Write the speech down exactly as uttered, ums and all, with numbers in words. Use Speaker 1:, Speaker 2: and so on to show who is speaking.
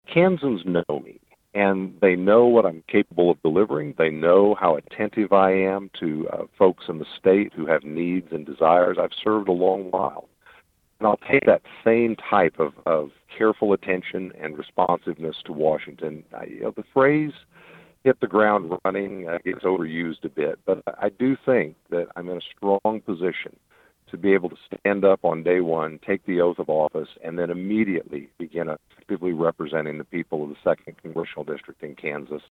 Speaker 1: Kansans know me, and they know what I'm capable of delivering. They know how attentive I am to uh, folks in the state who have needs and desires. I've served a long while. And I'll take that same type of, of careful attention and responsiveness to Washington. I, you know, the phrase hit the ground running uh, gets overused a bit, but I do think that I'm in a strong position to be able to stand up on day one, take the oath of office, and then immediately begin effectively representing the people of the second Congressional District in Kansas